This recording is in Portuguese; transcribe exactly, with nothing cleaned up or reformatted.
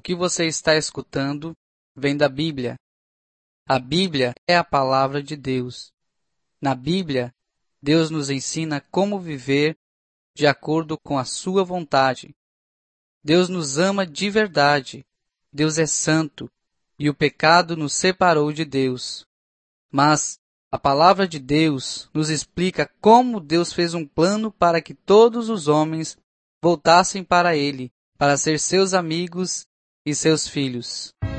O que você está escutando vem da Bíblia. A Bíblia é a palavra de Deus. Na Bíblia, Deus nos ensina como viver de acordo com a sua vontade. Deus nos ama de verdade. Deus é santo e o pecado nos separou de Deus. Mas a palavra de Deus nos explica como Deus fez um plano para que todos os homens voltassem para Ele, para ser seus amigos e seus filhos.